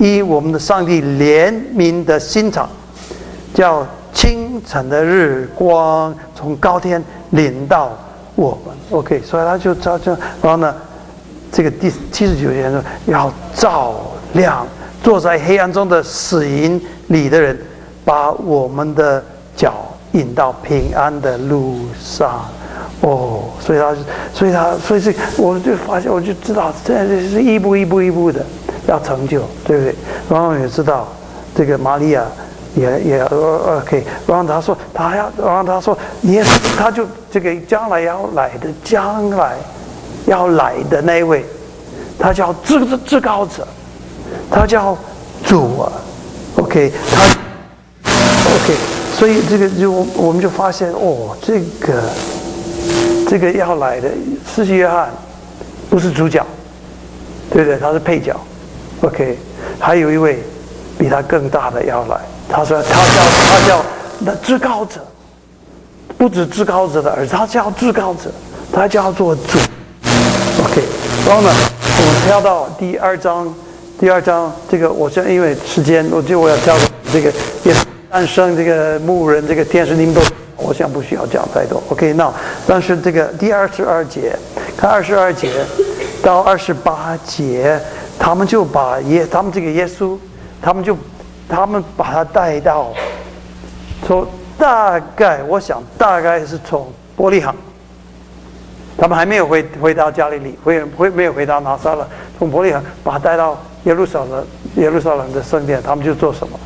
依我们的上帝怜悯的心肠，叫清晨的日光从高天临到我们。 OK， 所以他就照这，然后呢，这个第七十九节说要照亮坐在黑暗中的死荫里的人，把我们的脚引到平安的路上。哦，所以他，所以他，所以这我就发现，我就知道，这是一步一步一步的要成就，对不对？然后也知道这个玛利亚也也 OK， 然后他说他要，然后他说耶稣，他就这个将来要来的，将来要来的那一位，他叫至至高者，他叫主啊 ，OK， 他 OK， 所以这个就我们就发现哦，这个。这个要来的施洗约翰不是主角，对不对？他是配角。OK， 还有一位比他更大的要来。他说他叫他叫那至高者，不止至高者的儿子，他叫至高者，他叫做主。OK， 然后呢，我们跳到第二章，第二章这个我现在因为时间，我就我要跳这个也诞生这个牧人这个天使，你们都。我想不需要讲太多 ，OK， 那但是这个第二十二节，看二十二节到二十八节，他们就把耶，他们这个耶稣，他们就他们把他带到，从大概我想大概是从伯利恒，他们还没有回回到加利利，回回没有回到拿撒勒，从伯利恒把他带到耶路撒冷，耶路撒冷的圣殿，他们就做什么？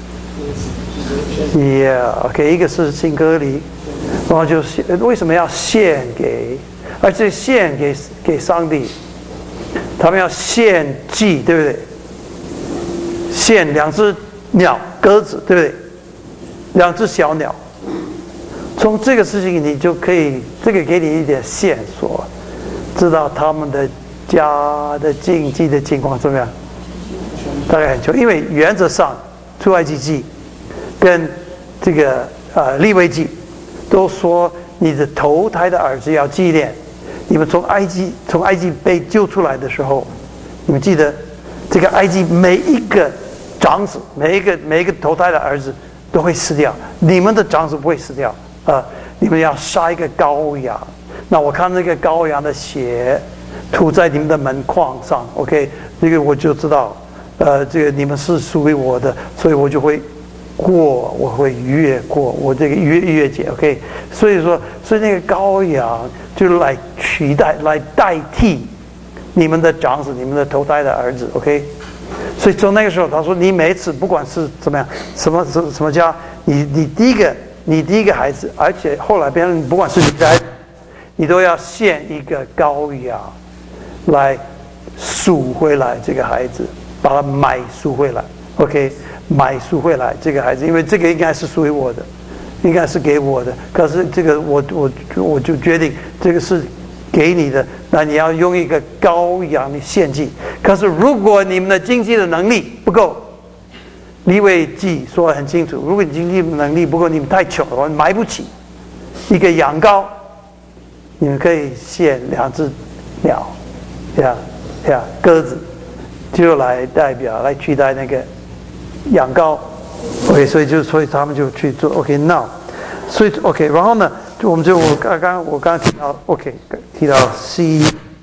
Yeah， OK， 一个是新割礼，然后就是为什么要献给，而且献给给上帝，他们要献祭，对不对？献两只鸟，鸽子，对不对？两只小鸟。从这个事情你就可以，这个给你一点线索，知道他们的家的经济的情况怎么样？大概很穷，因为原则上出埃及记。 跟这个呃利未记都说你的头胎的儿子要纪念。你们从埃及从埃及被救出来的时候，你们记得这个埃及每一个长子，每一个每一个头胎的儿子都会死掉，你们的长子不会死掉啊、呃！你们要杀一个羔羊。那我看那个羔羊的血涂在你们的门框上 ，OK， 这个我就知道，呃，这个你们是属于我的，所以我就会。 过我会越过我这个越越界 ，OK， 所以说，所以那个羔羊就来取代、来代替你们的长子、你们的头胎的儿子 ，OK， 所以从那个时候，他说你每一次不管是怎么样，什么什什么家，你你第一个你第一个孩子，而且后来别人不管是你的孩子，你都要献一个羔羊来赎回来这个孩子，把他买赎回来 ，OK。 买赎回来这个孩子，因为这个应该是属于我的，应该是给我的。可是这个我我我就决定这个是给你的，那你要用一个羔羊的献祭。可是如果你们的经济的能力不够，利未记说得很清楚，如果你经济能力不够，你们太穷了，买不起一个羊羔，你们可以献两只鸟，呀呀鸽子，就来代表来取代那个。 羊羔 ，OK， 所以就所以他们就去做 OK now， 所以 OK， 然后呢，就我们就我刚刚我刚刚提到 OK 提到 C，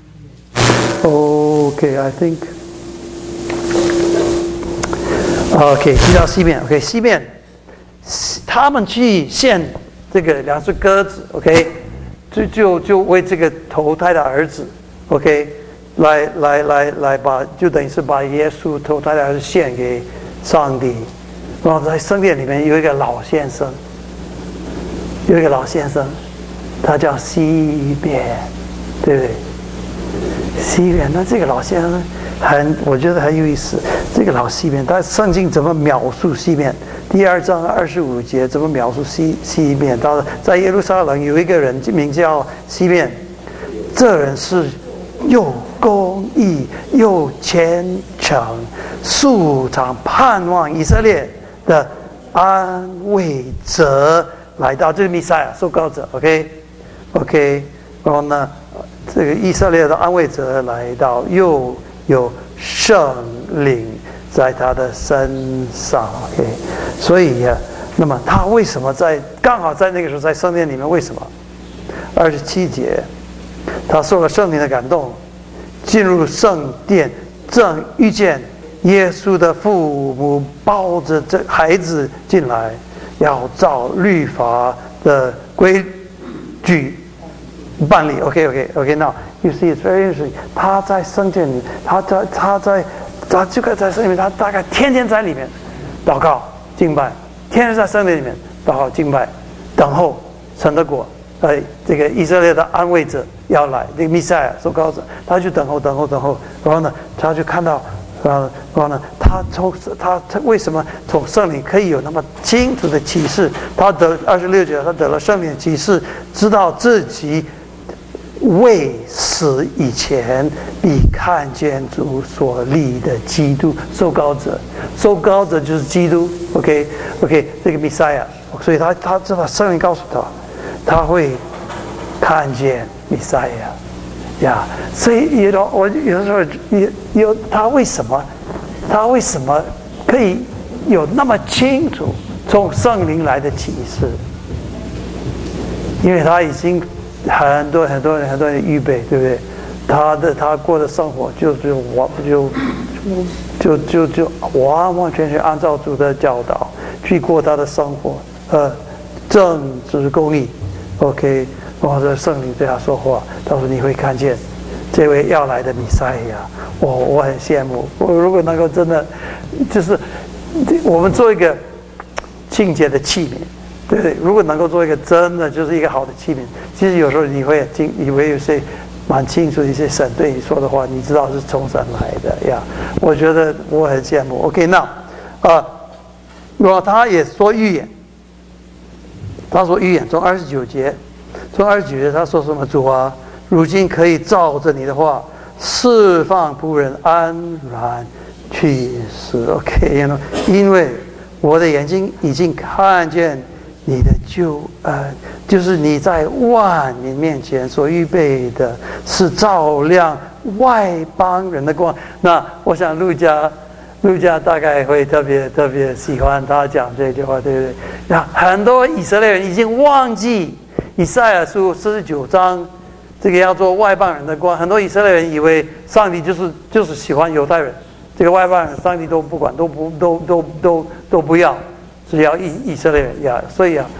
OK I think OK 提到西面 OK 西面，他们去献这个两只鸽子 OK， 就就就为这个投胎的儿子 OK 来来来来把就等于是把耶稣投胎的儿子献给。 上帝，然后在圣殿里面有一个老先生，有一个老先生，他叫西边，对不对？西边，那这个老先生很，我觉得很有意思。这个老西边，他圣经怎么描述西边？第二章二十五节怎么描述西西边？他在耶路撒冷有一个人，名叫西边，这人是又公义又虔诚。 素常盼望以色列的安慰者来到，这个弥赛亚受膏者 ，OK，OK，、okay? okay, 然后呢，这个以色列的安慰者来到，又有圣灵在他的身上。OK， 所以呀、啊，那么他为什么在刚好在那个时候在圣殿里面？为什么？二十七节，他受了圣灵的感动，进入圣殿，正遇见耶稣的父母抱着这孩子进来，要照律法的规矩办理。OK OK OK now you see it's very interesting。他在圣殿里，他在他在他这个在圣殿里面，他大概天天在里面祷告敬拜，天天在圣殿里面祷告敬拜，等候神的国。呃，这个以色列的安慰者要来，这个弥赛亚受膏者，他去等候等候等候，然后呢，他就看到。然后呢？他从他他为什么从圣灵可以有那么清楚的启示？他得二十六节，他得了圣灵的启示，知道自己未死以前必看见主所立的基督受膏者，受膏者就是基督。OK OK， 这个弥赛亚，所以他他知道圣灵告诉他，他会看见弥赛亚。呀， yeah, 所以有的我有的时候有有他为什么，他为什么可以有那么清楚从圣灵来的启示？因为他已经很多很多人很多人预备，对不对？他的他过的生活就就我就就就就完完全全按照主的教导去过他的生活，呃，正直公义 ，OK。或者圣灵对他说话，他说你会看见这位要来的弥赛亚。我我很羡慕，我如果能够真的，就是我们做一个清洁的器皿，对不对？如果能够做一个真的就是一个好的器皿，其实有时候你会以为有些蛮清楚的一些神对你说的话，你知道是从神来的呀。我觉得我很羡慕。OK， 那啊，然后他也说预言，他说预言从二十九节。从二十九节他说什么？主啊，如今可以照着你的话释放仆人安然去世。 OK， 因为我的眼睛已经看见你的救恩，就是你在万民面前所预备的是照亮外邦人的光。那我想路加路加大概会特别特别喜欢他讲这句话，对不对？那很多以色列人已经忘记以赛亚书四十九章，这个要做外邦人的光。很多以色列人以为上帝就是就是喜欢犹太人，这个外邦人上帝都不管，都不都都都都不要，只要以以色列人呀。所以啊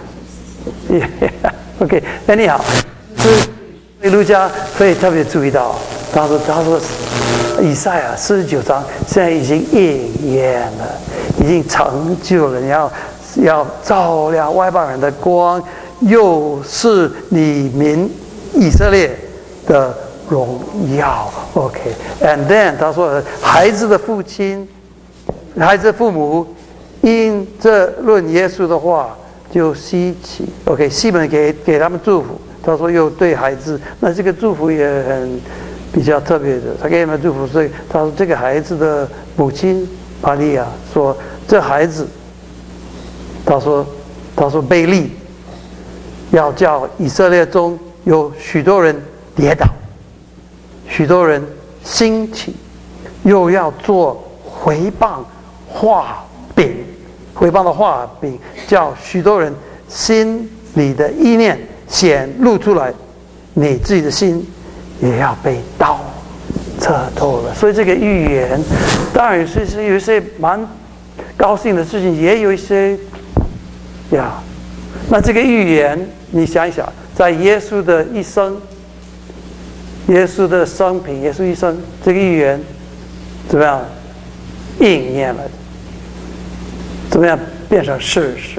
，OK， 那你好，所以路加会特别注意到，他说他说以赛亚四十九章现在已经应验了，已经成就了，你要要照亮外邦人的光。又是你民以色列的荣耀 ，OK。And then 他说，孩子的父亲，孩子的父母，因这论耶稣的话就稀奇 ，OK。西门给给他们祝福，他说又对孩子，那这个祝福也很比较特别的，他给他们祝福，所以他说这个孩子的母亲玛利亚说，这孩子，他说他说贝利。要叫以色列中有许多人跌倒，许多人兴起，又要做回谤画饼，回谤的画饼，叫许多人心里的意念显露出来，你自己的心也要被刀彻透了。所以这个预言，当然是是有一些蛮高兴的事情，也有一些呀。那这个预言，你想一想，在耶稣的一生，耶稣的生平，耶稣一生，这个预言怎么样应验了？怎么样变成事实？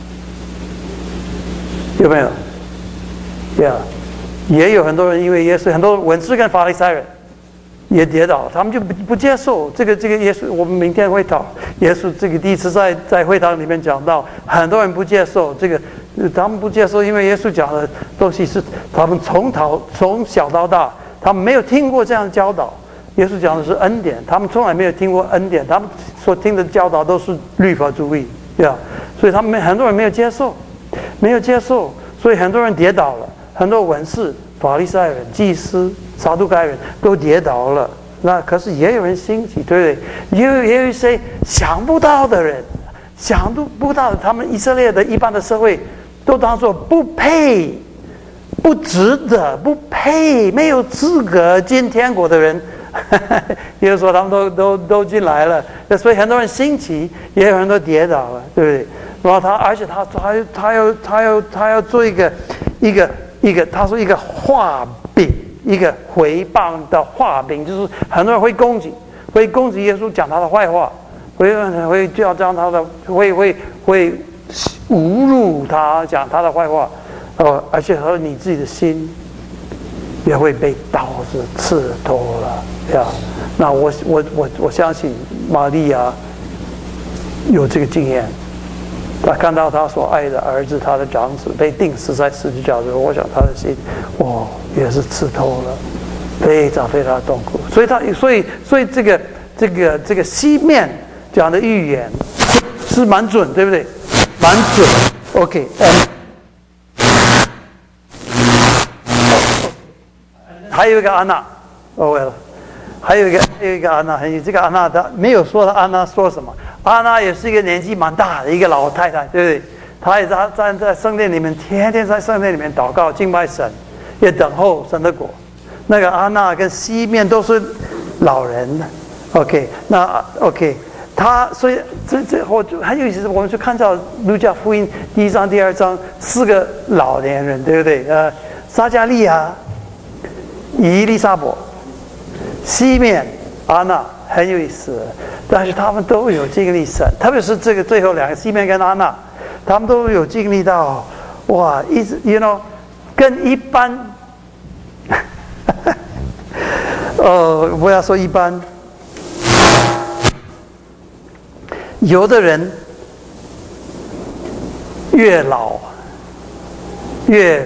有没有？对啊，也有很多人因为耶稣，很多文士跟法利赛人也跌倒，他们就不不接受这个这个耶稣。我们明天会讨耶稣这个第一次在在会堂里面讲到，很多人不接受这个，他们不接受，因为耶稣讲的东西是他们从头从小到大，他们没有听过这样的教导。耶稣讲的是恩典，他们从来没有听过恩典，他们所听的教导都是律法主义，对吧？所以他们很多人没有接受，没有接受，所以很多人跌倒了，很多文士、法利赛人、祭司、撒都该人都跌倒了。 那可是也有人兴起，对不对？也有也有一些想不到的人，想不到他们以色列的一般的社会都当作不配、不值得、不配、没有资格进天国的人。也就是说，他们都都都进来了，所以很多人兴起，也有人都跌倒了，对不对？然后他，而且他他他要他要他要做一个一个一个，他说一个画饼，一个回谤的画饼，就是很多人会攻击，会攻击耶稣，讲他的坏话，会会就要讲他的，会会会侮辱他，讲他的坏话，哦，而且和你自己的心也会被刀子刺透了呀。那我我我我相信玛利亚有这个经验，他看到他所爱的儿子，他的长子被钉死在十字架的时候，我想他的心，哇，也是刺透了，非常非常痛苦。所以他所以所以这个这个这个西面讲的预言是蛮准，对不对？蛮准。OK， 嗯。还有一个安娜，哦，well, 还有一个还有一个安娜，这个安娜她没有说的安娜说什么？安娜也是一个年纪蛮大的一个老太太，对不对？她也在站在圣殿里面，天天在圣殿里面祷告敬拜神，也等候神的果。那个安娜跟西面都是老人 ，OK， 那 OK， 她所以这这我很有意思，我们去看到路加福音第一章、第二章四个老年人，对不对？呃，撒迦利亚。以利沙伯、西面、安娜很有意思，但是他们都有经历神，特别是这个最后两个西面跟安娜，他们都有经历到，哇，一直 you know 跟一般，呃，不要说一般，有的人越老越。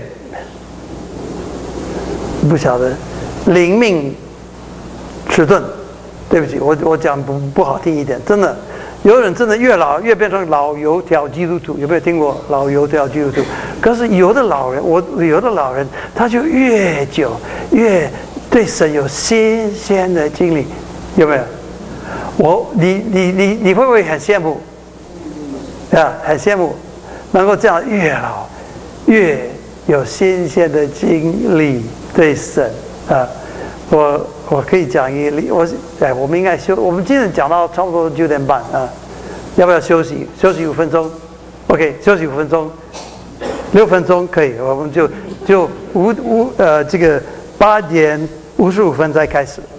不晓得，灵命迟钝，对不起，我我讲不不好听一点，真的，有人真的越老越变成老油条基督徒，有没有听过老油条基督徒？可是有的老人，我有的老人他就越久越对神有新鲜的经历，有没有？我你你你你会不会很羡慕？啊，很羡慕，能够这样越老越有新鲜的经历。对神啊，我我可以讲一个，我哎，我们应该休，我们今天讲到差不多九点半啊，要不要休息？休息五分钟 ，OK， 休息五分钟，六分钟可以，我们就就五五呃这个八点五十五分再开始。